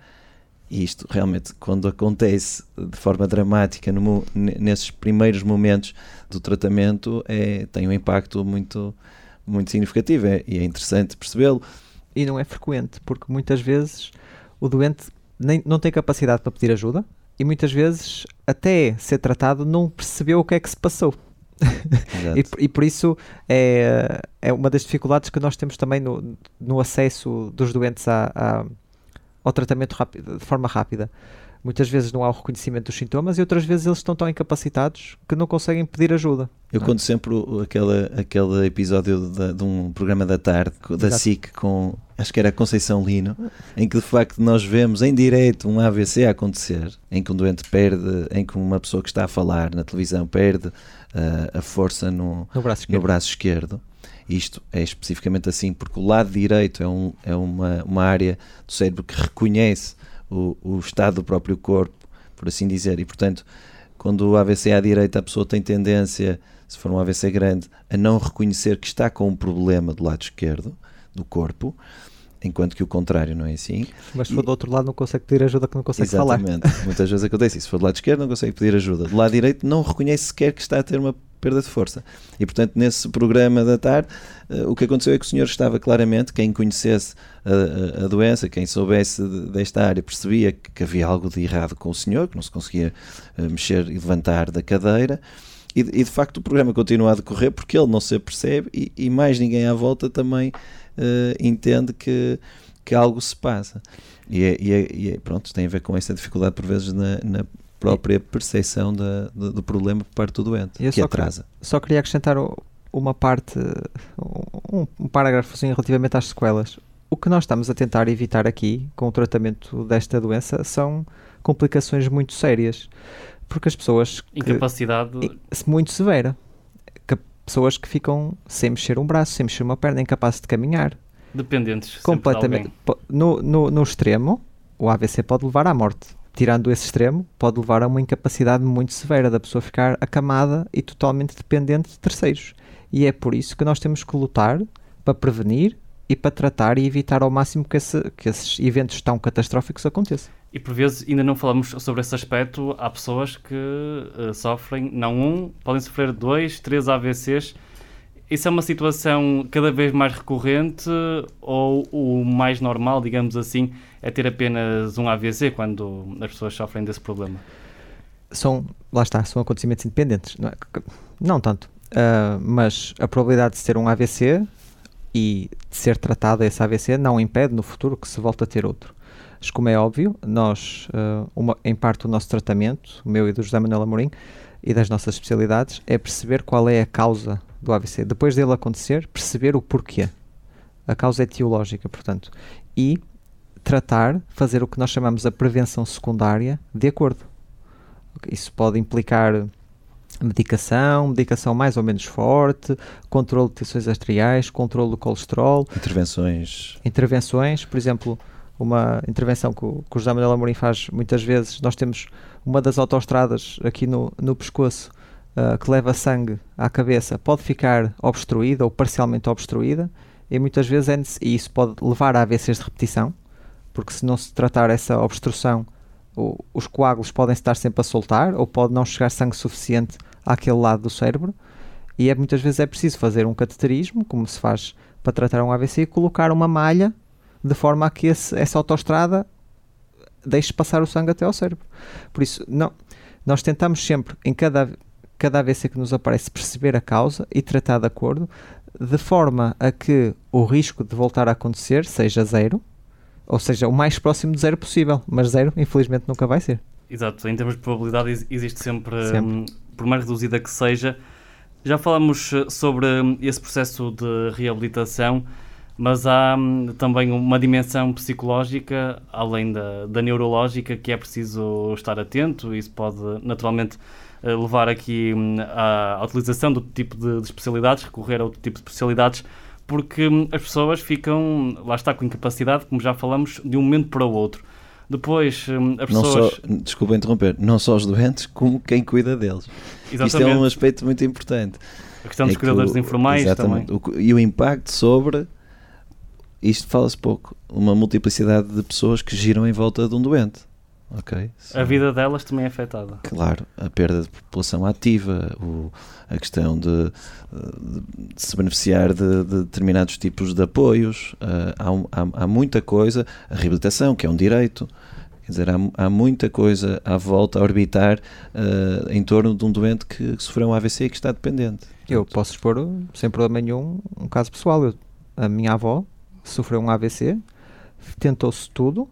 E isto realmente, quando acontece de forma dramática no, nesses primeiros momentos do tratamento, é, tem um impacto muito, muito significativo, é, e é interessante percebê-lo. E não é frequente, porque muitas vezes o doente nem, não tem capacidade para pedir ajuda, e muitas vezes, até ser tratado, não percebeu o que é que se passou. e, e por isso é, é uma das dificuldades que nós temos também no, no acesso dos doentes a, a, ao tratamento rápido, de forma rápida. Muitas vezes não há o reconhecimento dos sintomas e outras vezes eles estão tão incapacitados que não conseguem pedir ajuda. Eu conto sempre aquele, aquele episódio de, de um programa da tarde, da S I C, com, acho que era a Conceição Lino, em que de facto nós vemos em direto um A V C a acontecer, em que um doente perde, em que uma pessoa que está a falar na televisão perde uh, a força no, no, braço no braço esquerdo. Isto é especificamente assim porque o lado direito é, um, é uma, uma área do cérebro que reconhece o, o estado do próprio corpo, por assim dizer, e portanto quando o A V C é à direita a pessoa tem tendência, se for um A V C grande, a não reconhecer que está com um problema do lado esquerdo do corpo, enquanto que o contrário não é assim. Mas se for e... do outro lado não consegue pedir ajuda, que não consegue Exatamente. falar. Exatamente, muitas vezes acontece isso. Se for do lado esquerdo não consegue pedir ajuda, do lado direito não reconhece sequer que está a ter uma perda de força. E portanto nesse programa da tarde uh, o que aconteceu é que o senhor estava claramente, quem conhecesse a, a, a doença, quem soubesse de, desta área percebia que, que havia algo de errado com o senhor, que não se conseguia uh, mexer e levantar da cadeira. E, e de facto o programa continua a decorrer porque ele não se apercebe e, e mais ninguém à volta também uh, entende que, que algo se passa. E, é, e, é, e é, pronto, tem a ver com essa dificuldade por vezes na, na própria percepção da, do, do problema por parte do doente, eu que só atrasa. Queria, só queria acrescentar uma parte, um, um parágrafo assim, relativamente às sequelas. O que nós estamos a tentar evitar aqui com o tratamento desta doença são complicações muito sérias. Porque as pessoas... Que, incapacidade... muito severa. Que, pessoas que ficam sem mexer um braço, sem mexer uma perna, incapazes de caminhar. Dependentes. Completamente. No, no, no extremo, o A V C pode levar à morte. Tirando esse extremo, pode levar a uma incapacidade muito severa da pessoa ficar acamada e totalmente dependente de terceiros. E é por isso que nós temos que lutar para prevenir e para tratar e evitar ao máximo que, esse, que esses eventos tão catastróficos aconteçam. E por vezes ainda não falamos sobre esse aspecto. Há pessoas que uh, sofrem, não um, podem sofrer dois, três A V Cs. Isso é uma situação cada vez mais recorrente ou o mais normal, digamos assim, é ter apenas um A V C quando as pessoas sofrem desse problema? São, lá está, são acontecimentos independentes. Não, é? Não tanto, uh, mas a probabilidade de ter um A V C e de ser tratado esse A V C não impede no futuro que se volte a ter outro. Mas como é óbvio, nós, uh, uma, em parte o nosso tratamento, o meu e do José Manuel Amorim, e das nossas especialidades, é perceber qual é a causa do A V C. Depois dele acontecer, perceber o porquê. A causa etiológica, portanto. E tratar, fazer o que nós chamamos a prevenção secundária de acordo. Isso pode implicar medicação, medicação mais ou menos forte, controle de tensões arteriais, controle do colesterol. Intervenções. Intervenções, por exemplo, uma intervenção que o, que o José Manuel Amorim faz muitas vezes. Nós temos uma das autoestradas aqui no, no pescoço uh, que leva sangue à cabeça, pode ficar obstruída ou parcialmente obstruída e muitas vezes é, e isso pode levar a A V Cs de repetição, porque se não se tratar essa obstrução, o, os coágulos podem estar sempre a soltar ou pode não chegar sangue suficiente àquele lado do cérebro e é, muitas vezes é preciso fazer um cateterismo, como se faz para tratar um A V C, e colocar uma malha de forma a que esse, essa autoestrada deixe passar o sangue até ao cérebro. Por isso, não, nós tentamos sempre, em cada, cada A V C que nos aparece, perceber a causa e tratar de acordo, de forma a que o risco de voltar a acontecer seja zero, ou seja, o mais próximo de zero possível, mas zero, infelizmente, nunca vai ser. Exato, em termos de probabilidade existe sempre, sempre. Um, por mais reduzida que seja. Já falamos sobre esse processo de reabilitação, mas há hum, também uma dimensão psicológica, além da, da neurológica, que é preciso estar atento. Isso pode, naturalmente, levar aqui hum, à, à utilização do tipo de, de especialidades, recorrer a outro tipo de especialidades, porque hum, as pessoas ficam, lá está, com incapacidade, como já falamos, de um momento para o outro. Depois, hum, as pessoas... Não só, desculpa interromper, não só os doentes, como quem cuida deles. Exatamente. Isto é um aspecto muito importante. A questão dos é cuidadores o, informais também. O, e o impacto sobre... Isto fala-se pouco. Uma multiplicidade de pessoas que giram em volta de um doente. Okay? A vida delas também é afetada. Claro, a perda de população ativa, o, a questão de, de, de se beneficiar de, de determinados tipos de apoios. Uh, há, um, há, há muita coisa. A reabilitação, que é um direito. Quer dizer, há, há muita coisa à volta, a orbitar uh, em torno de um doente que, que sofreu um A V C e que está dependente. Eu posso expor, sem problema nenhum, um caso pessoal. Eu, a minha avó sofreu um A V C, tentou-se tudo,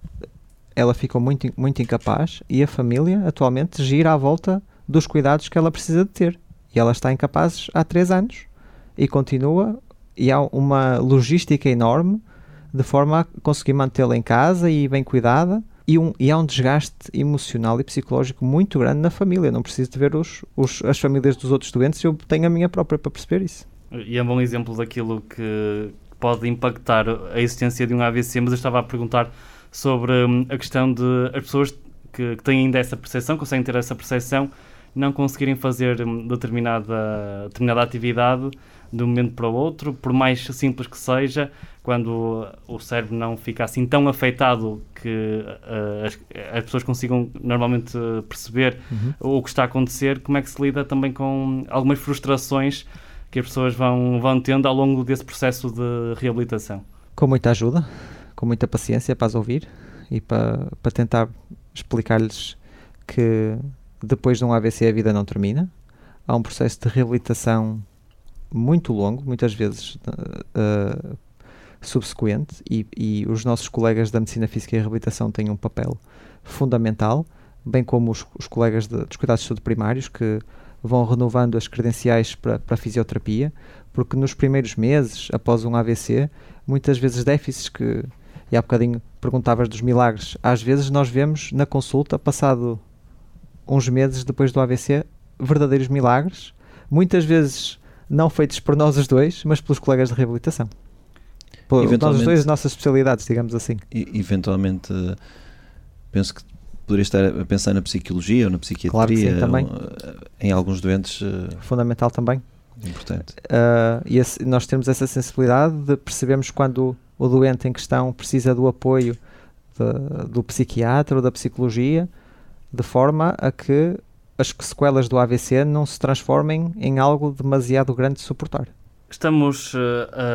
ela ficou muito, muito incapaz e a família atualmente gira à volta dos cuidados que ela precisa de ter. E ela está incapaz há três anos e continua, e há uma logística enorme de forma a conseguir mantê-la em casa e bem cuidada. E, um, e há um desgaste emocional e psicológico muito grande na família. Não preciso de ver os, os, as famílias dos outros doentes, eu tenho a minha própria para perceber isso. E é um bom exemplo daquilo que pode impactar a existência de um A V C, mas eu estava a perguntar sobre hum, a questão de as pessoas que, que têm ainda essa percepção, conseguem ter essa percepção, não conseguirem fazer hum, determinada, determinada atividade de um momento para o outro, por mais simples que seja, quando o cérebro não fica assim tão afetado que uh, as, as pessoas consigam normalmente perceber uhum. o que está a acontecer. Como é que se lida também com algumas frustrações que as pessoas vão, vão tendo ao longo desse processo de reabilitação? Com muita ajuda, com muita paciência para as ouvir e para, para tentar explicar-lhes que depois de um A V C a vida não termina. Há um processo de reabilitação muito longo, muitas vezes uh, subsequente, e, e os nossos colegas da Medicina Física e Reabilitação têm um papel fundamental, bem como os, os colegas de, dos cuidados de saúde primários, que vão renovando as credenciais para, para a fisioterapia, porque nos primeiros meses, após um A V C, muitas vezes déficits que, e há bocadinho perguntavas dos milagres, às vezes nós vemos na consulta, passado uns meses depois do A V C, verdadeiros milagres, muitas vezes não feitos por nós os dois, mas pelos colegas de reabilitação. Por nós os dois, as nossas especialidades, digamos assim. E, eventualmente, penso que poderia estar a pensar na psicologia ou na psiquiatria, claro que sim, também. Em alguns doentes. Fundamental também. Importante. Uh, e esse, nós temos essa sensibilidade de percebermos quando o doente em questão precisa do apoio de, do psiquiatra ou da psicologia, de forma a que as sequelas do A V C não se transformem em algo demasiado grande de suportar. Estamos uh,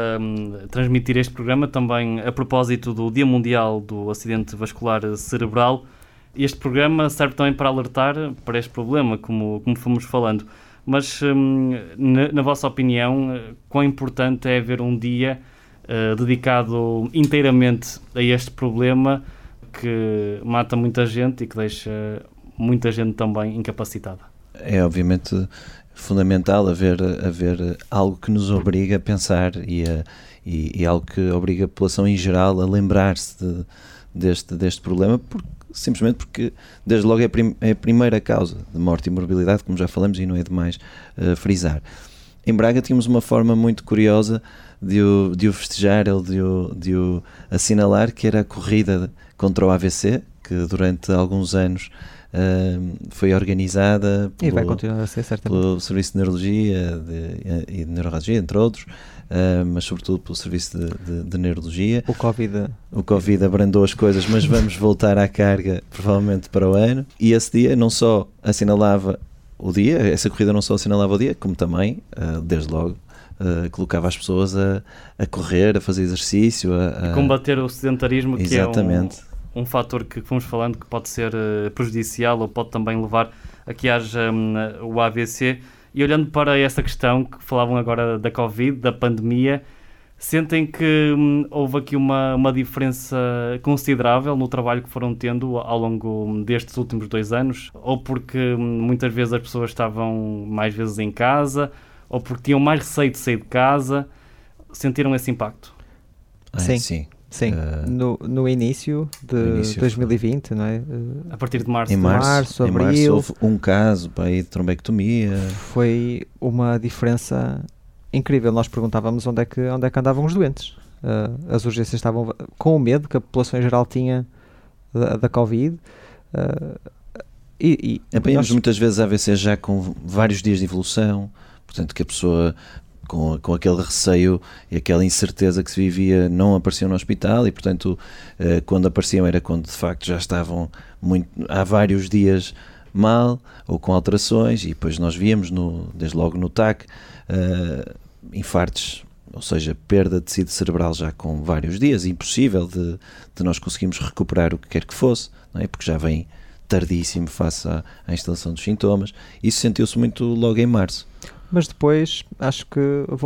a transmitir este programa também a propósito do Dia Mundial do Acidente Vascular Cerebral. Este programa serve também para alertar para este problema, como, como fomos falando. Mas, um, na, na vossa opinião, quão importante é haver um dia uh, dedicado inteiramente a este problema que mata muita gente e que deixa muita gente também incapacitada? É obviamente fundamental haver, haver algo que nos obriga a pensar e, a, e, e algo que obriga a população em geral a lembrar-se de, deste, deste problema, porque, simplesmente porque desde logo é, prim, é a primeira causa de morte e morbilidade, como já falamos, e não é demais uh, frisar. Em Braga tínhamos uma forma muito curiosa de o, de o festejar, de o, de o assinalar, que era a corrida contra o A V C, que durante alguns anos Uh, foi organizada pelo, e vai continuar a ser, certamente, pelo Serviço de Neurologia de, e de Neurologia, entre outros, uh, mas sobretudo pelo Serviço de, de, de Neurologia. O Covid. O Covid abrandou as coisas, mas vamos voltar à carga provavelmente para o ano. E esse dia não só assinalava o dia, essa corrida não só assinalava o dia, como também, uh, desde logo, uh, colocava as pessoas a, a correr, a fazer exercício, a, a... combater o sedentarismo, que Exatamente. é um... um fator que fomos falando que pode ser uh, prejudicial ou pode também levar a que haja um, o A V C. E olhando para essa questão que falavam agora da Covid, da pandemia, sentem que um, houve aqui uma, uma diferença considerável no trabalho que foram tendo ao longo destes últimos dois anos? Ou porque um, muitas vezes as pessoas estavam mais vezes em casa, ou porque tinham mais receio de sair de casa? Sentiram esse impacto? Ah, sim. sim. Sim, uh, no, no início de no início dois mil e vinte, foi. Não é? Uh, a partir de março. Em março, março em abril. Março houve um caso para ir de trombectomia. Foi uma diferença incrível. Nós perguntávamos onde é que, onde é que andavam os doentes. Uh, as urgências estavam com o medo que a população em geral tinha da, da Covid. Uh, e, e Apanhamos nós... muitas vezes A V C já com vários dias de evolução, portanto que a pessoa... Com, com aquele receio e aquela incerteza que se vivia, não apareciam no hospital e, portanto, eh, quando apareciam era quando de facto já estavam muito, há vários dias mal ou com alterações, e depois nós víamos, no, desde logo no T A C, eh, infartos ou seja, perda de tecido cerebral já com vários dias, impossível de, de nós conseguirmos recuperar o que quer que fosse, não é? Porque já vem tardíssimo face à, à instalação dos sintomas. Isso sentiu-se muito logo em março. Mas depois, acho que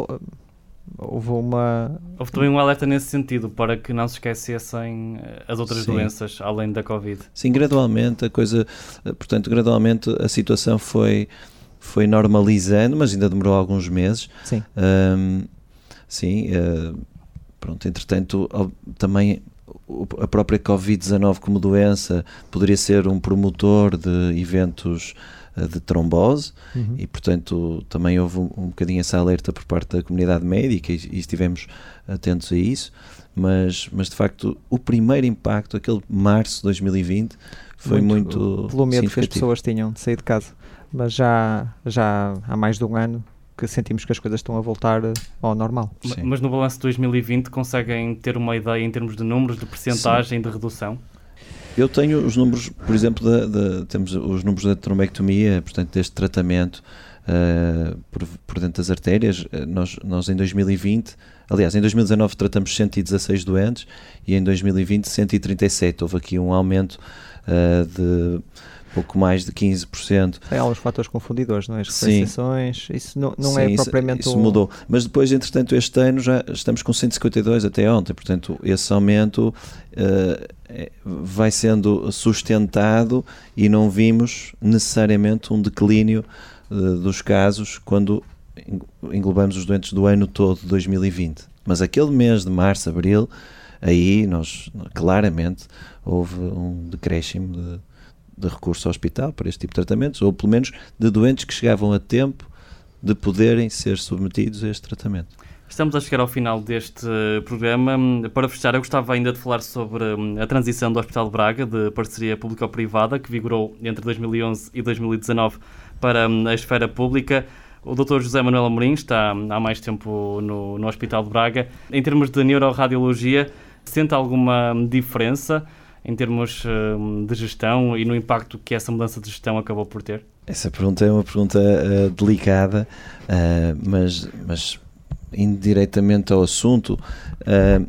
houve uma... Houve também um alerta nesse sentido, para que não se esquecessem as outras Sim. doenças, além da Covid. Sim, gradualmente a coisa, portanto, gradualmente a situação foi, foi normalizando, mas ainda demorou alguns meses. Sim. Um, sim, uh, pronto, entretanto, também a própria covid dezanove como doença poderia ser um promotor de eventos de trombose, uhum. e portanto também houve um, um bocadinho essa alerta por parte da comunidade médica e, e estivemos atentos a isso, mas, mas de facto o primeiro impacto, aquele março de dois mil e vinte, foi muito, muito pelo medo que as pessoas tinham de sair de casa, mas já, já há mais de um ano que sentimos que as coisas estão a voltar ao normal. Sim. Mas no balanço de dois mil e vinte conseguem ter uma ideia em termos de números, de percentagem, de redução? Eu tenho os números, por exemplo, da, da, temos os números da trombectomia, portanto, deste tratamento uh, por, por dentro das artérias. Nós, nós em dois mil e vinte, aliás, em dois mil e dezanove tratamos cento e dezasseis doentes e em dois mil e vinte cento e trinta e sete. Houve aqui um aumento uh, de pouco mais de quinze por cento. Tem alguns fatores confundidores, não é? As referenciações, isso não, não Sim, é isso, propriamente... Isso um... mudou. Mas depois, entretanto, este ano já estamos com cento e cinquenta e dois até ontem, portanto, esse aumento uh, vai sendo sustentado e não vimos necessariamente um declínio uh, dos casos quando englobamos os doentes do ano todo de dois mil e vinte. Mas aquele mês de março, abril, aí nós claramente houve um decréscimo de de recurso ao hospital para este tipo de tratamentos, ou pelo menos de doentes que chegavam a tempo de poderem ser submetidos a este tratamento. Estamos a chegar ao final deste programa. Para fechar, eu gostava ainda de falar sobre a transição do Hospital de Braga, de parceria público-privada, que vigorou entre dois mil e onze e dois mil e dezanove para a esfera pública. O doutor José Manuel Amorim está há mais tempo no, no Hospital de Braga. Em termos de neuroradiologia, sente alguma diferença em termos uh, de gestão e no impacto que essa mudança de gestão acabou por ter? Essa pergunta é uma pergunta uh, delicada, uh, mas, mas indo diretamente ao assunto, uh,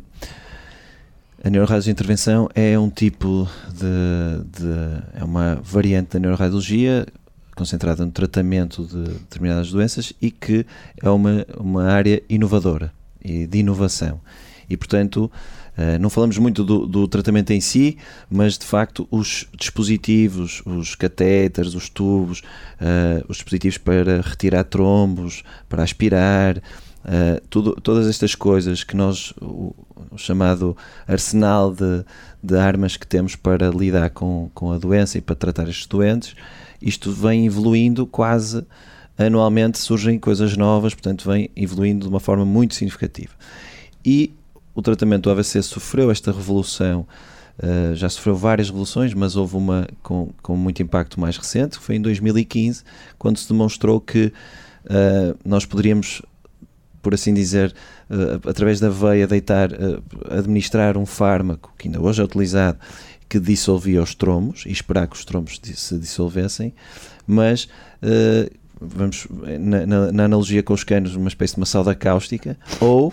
a neuroradiologia de intervenção é um tipo de, de... é uma variante da neuroradiologia concentrada no tratamento de determinadas doenças e que é uma, uma área inovadora e de inovação. E, portanto, Uh, não falamos muito do, do tratamento em si, mas de facto os dispositivos, os catéteres, os tubos, uh, os dispositivos para retirar trombos, para aspirar, uh, tudo, todas estas coisas que nós, o, o chamado arsenal de, de armas que temos para lidar com, com a doença e para tratar estes doentes, isto vem evoluindo quase anualmente, surgem coisas novas, portanto vem evoluindo de uma forma muito significativa. E o tratamento do A V C sofreu esta revolução, uh, já sofreu várias revoluções, mas houve uma com, com muito impacto mais recente, que foi em dois mil e quinze, quando se demonstrou que uh, nós poderíamos, por assim dizer, uh, através da veia deitar, uh, administrar um fármaco, que ainda hoje é utilizado, que dissolvia os trombos, e esperar que os trombos se dissolvessem, mas... Uh, vamos, na, na, na analogia com os canos, uma espécie de uma sauda cáustica, ou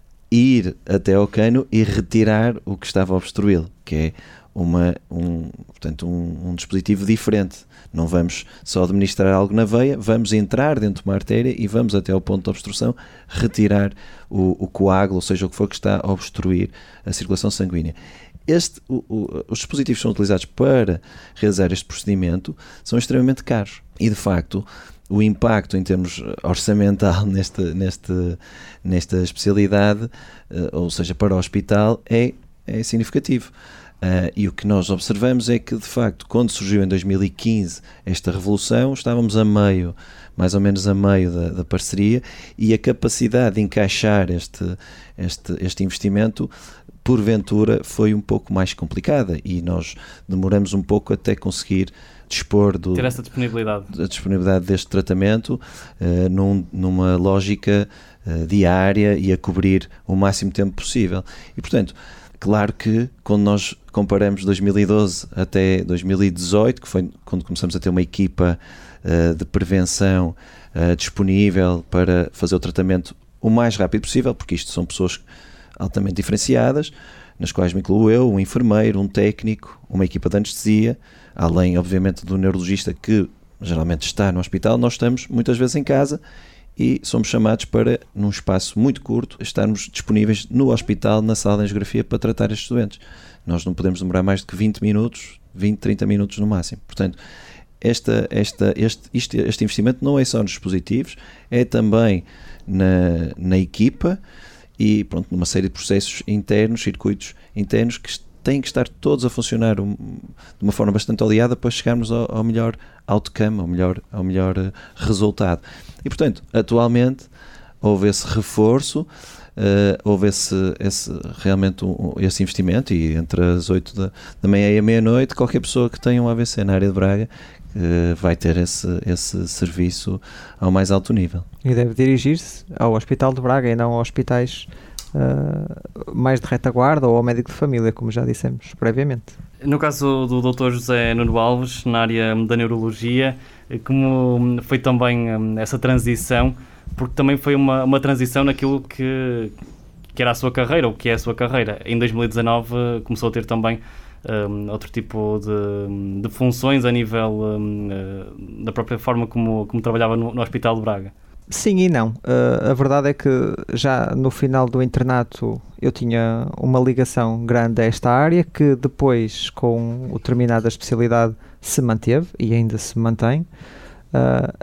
ir até ao cano e retirar o que estava a obstruí-lo, que é uma, um, portanto, um, um dispositivo diferente. Não vamos só administrar algo na veia, vamos entrar dentro de uma artéria e vamos até ao ponto de obstrução retirar o, o coágulo, ou seja, o que for que está a obstruir a circulação sanguínea. Este, o, o, os dispositivos que são utilizados para realizar este procedimento são extremamente caros e, de facto, o impacto em termos orçamental neste, neste, nesta especialidade, ou seja, para o hospital, é, é significativo. Uh, e o que nós observamos é que, de facto, quando surgiu em dois mil e quinze esta revolução, estávamos a meio, mais ou menos a meio da, da parceria, e a capacidade de encaixar este, este, este investimento, porventura, foi um pouco mais complicada, e nós demoramos um pouco até conseguir dispor do, ter essa disponibilidade. da disponibilidade deste tratamento uh, num, numa lógica uh, diária e a cobrir o máximo tempo possível. E, portanto, claro que quando nós comparamos dois mil e doze até dois mil e dezoito, que foi quando começamos a ter uma equipa uh, de prevenção uh, disponível para fazer o tratamento o mais rápido possível, porque isto são pessoas altamente diferenciadas, nas quais me incluo eu, um enfermeiro, um técnico, uma equipa de anestesia, além, obviamente, do neurologista que geralmente está no hospital. Nós estamos muitas vezes em casa e somos chamados para, num espaço muito curto, estarmos disponíveis no hospital, na sala de angiografia, para tratar estes doentes. Nós não podemos demorar mais do que vinte minutos, vinte, trinta minutos no máximo. Portanto, esta, esta, este, este, este investimento não é só nos dispositivos, é também na, na equipa e, pronto, numa série de processos internos, circuitos internos que têm que estar todos a funcionar um, de uma forma bastante aliada para chegarmos ao, ao melhor outcome, ao melhor, ao melhor resultado. E, portanto, atualmente houve esse reforço, uh, houve esse, esse, realmente um, esse investimento, e entre as oito da, da manhã e a meia-noite, qualquer pessoa que tenha um A V C na área de Braga uh, vai ter esse, esse serviço ao mais alto nível. E deve dirigir-se ao Hospital de Braga e não a hospitais uh, mais de retaguarda ou ao médico de família, como já dissemos previamente. No caso do doutor José Nuno Alves, na área da neurologia, como foi também essa transição, porque também foi uma, uma transição naquilo que, que era a sua carreira, ou que é a sua carreira. Em dois mil e dezanove começou a ter também um, outro tipo de, de funções a nível um, da própria forma como, como trabalhava no, no Hospital de Braga. Sim e não. Uh, a verdade é que já no final do internato eu tinha uma ligação grande a esta área, que depois, com o terminar da especialidade, se manteve e ainda se mantém. Uh,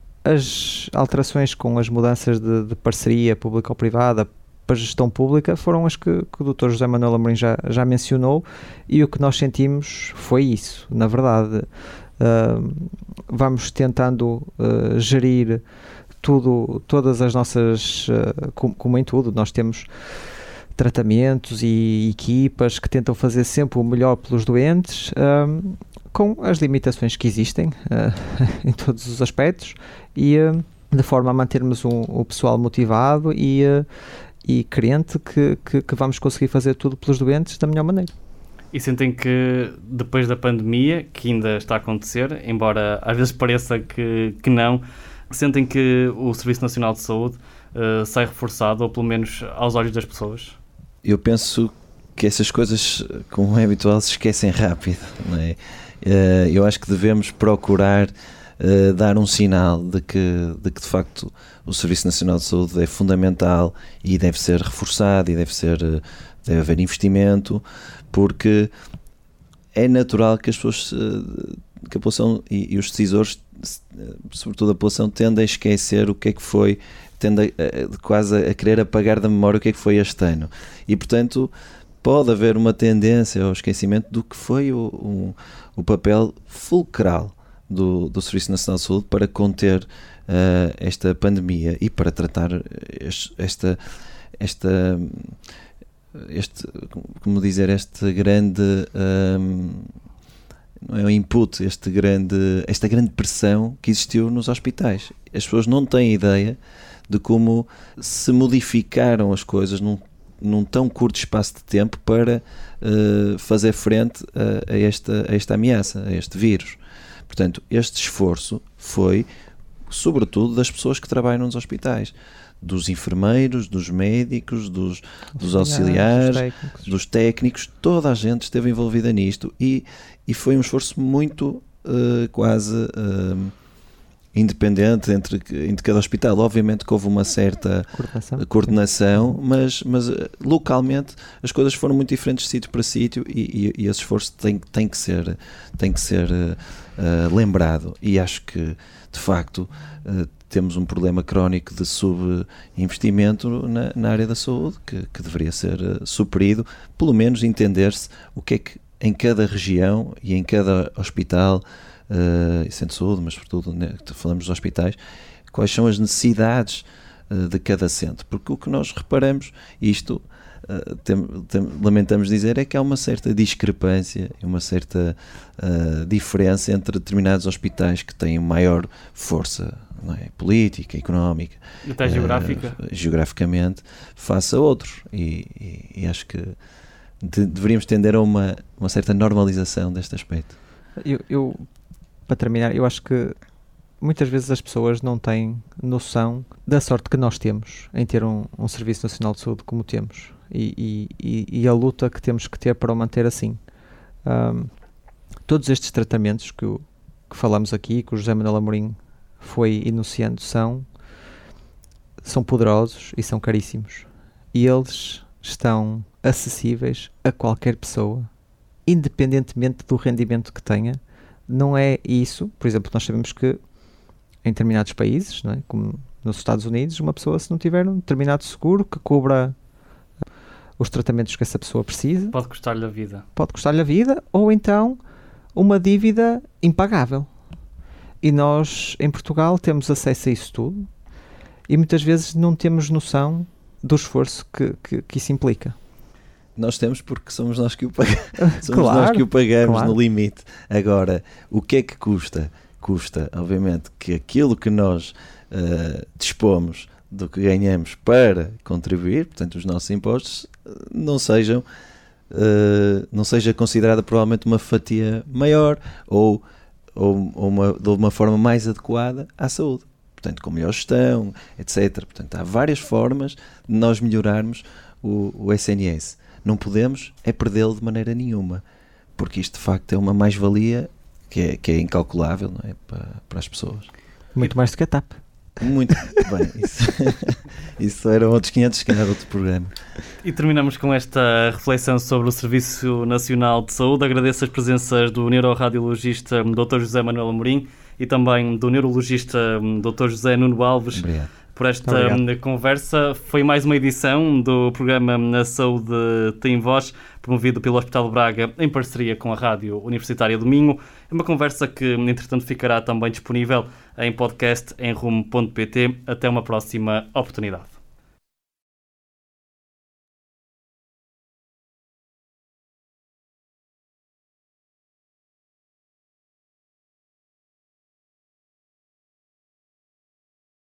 as alterações com as mudanças de, de parceria público-privada para a gestão pública foram as que, que o doutor José Manuel Amorim já, já mencionou, e o que nós sentimos foi isso. Na verdade, uh, vamos tentando uh, gerir tudo, todas as nossas, uh, como, como em tudo, nós temos tratamentos e equipas que tentam fazer sempre o melhor pelos doentes, um, com as limitações que existem uh, em todos os aspectos, e uh, de forma a mantermos um, o pessoal motivado e, uh, e crente que, que, que vamos conseguir fazer tudo pelos doentes da melhor maneira. E sentem que depois da pandemia, que ainda está a acontecer, embora às vezes pareça que, que não, sentem que o Serviço Nacional de Saúde uh, sai reforçado, ou pelo menos aos olhos das pessoas? Eu penso que essas coisas, como é habitual, se esquecem rápido, não é? Uh, eu acho que devemos procurar uh, dar um sinal de que, de que, de facto, o Serviço Nacional de Saúde é fundamental e deve ser reforçado, e deve, ser, uh, deve haver investimento, porque é natural que as pessoas, uh, que a população e, e os decisores, sobretudo a população, tendem a esquecer o que é que foi, tendem a, a, quase a querer apagar da memória o que é que foi este ano. E, portanto, pode haver uma tendência ao esquecimento do que foi o, o, o papel fulcral do, do Serviço Nacional de Saúde para conter uh, esta pandemia e para tratar este, esta, esta, este, como dizer, este grande... Um, não é um input, este grande, esta grande pressão que existiu nos hospitais. As pessoas não têm ideia de como se modificaram as coisas num, num tão curto espaço de tempo para uh, fazer frente a, a, esta, a esta ameaça, a este vírus. Portanto, este esforço foi, sobretudo, das pessoas que trabalham nos hospitais, dos enfermeiros, dos médicos, dos, dos auxiliares, dos técnicos. dos técnicos, toda a gente esteve envolvida nisto, e, e foi um esforço muito uh, quase uh, independente entre, entre cada hospital. Obviamente que houve uma certa coordenação, coordenação mas, mas localmente as coisas foram muito diferentes de sítio para sítio, e, e, e esse esforço tem, tem que ser, tem que ser uh, uh, lembrado, e acho que, de facto, uh, temos um problema crónico de subinvestimento na, na área da saúde que, que deveria ser uh, suprido, pelo menos entender-se o que é que em cada região e em cada hospital uh, e centro de saúde, mas sobretudo, né, falamos dos hospitais, quais são as necessidades uh, de cada centro, porque o que nós reparamos, isto uh, tem, tem, lamentamos dizer, é que há uma certa discrepância e uma certa uh, diferença entre determinados hospitais que têm maior força, não é, política, económica, até geográfica, uh, geograficamente, face a outros, e, e, e acho que de, deveríamos tender a uma, uma certa normalização deste aspecto. Eu, eu, para terminar, eu acho que muitas vezes as pessoas não têm noção da sorte que nós temos em ter um, um Serviço Nacional de Saúde como temos e, e, e a luta que temos que ter para o manter assim. Um, todos estes tratamentos que, o, que falamos aqui, que o José Manuel Amorim foi enunciando, são, são poderosos e são caríssimos. E eles estão acessíveis a qualquer pessoa, independentemente do rendimento que tenha. Não é isso, por exemplo, nós sabemos que em determinados países, não é? Como nos Estados Unidos, uma pessoa, se não tiver um determinado seguro que cubra os tratamentos que essa pessoa precisa, pode custar-lhe a vida. Pode custar-lhe a vida, ou então uma dívida impagável. E nós, em Portugal, temos acesso a isso tudo e muitas vezes não temos noção do esforço que, que, que isso implica. Nós temos porque somos nós que o pagamos, somos claro, nós que o pagamos claro. No limite. Agora, o que é que custa? Custa, obviamente, que aquilo que nós uh, dispomos do que ganhamos para contribuir, portanto, os nossos impostos, não sejam, uh, não seja considerada provavelmente uma fatia maior ou, ou, ou uma, de uma forma mais adequada à saúde. Portanto, com melhor gestão, etcétera. Portanto, há várias formas de nós melhorarmos o, o S N S. Não podemos é perdê-lo de maneira nenhuma, porque isto de facto é uma mais-valia que é, que é incalculável, não é? Para, para as pessoas. Muito mais do que a T A P. Muito bem, isso, isso eram outros quinhentos, se calhar, outro programa. E terminamos com esta reflexão sobre o Serviço Nacional de Saúde. Agradeço as presenças do neuroradiologista doutor José Manuel Amorim e também do neurologista doutor José Nuno Alves. Obrigado. Por esta conversa. Foi mais uma edição do programa A Saúde Tem Voz, promovido pelo Hospital de Braga em parceria com a Rádio Universitária do Minho. É uma conversa que, entretanto, ficará também disponível em podcast em rumo ponto pt. Até uma próxima oportunidade.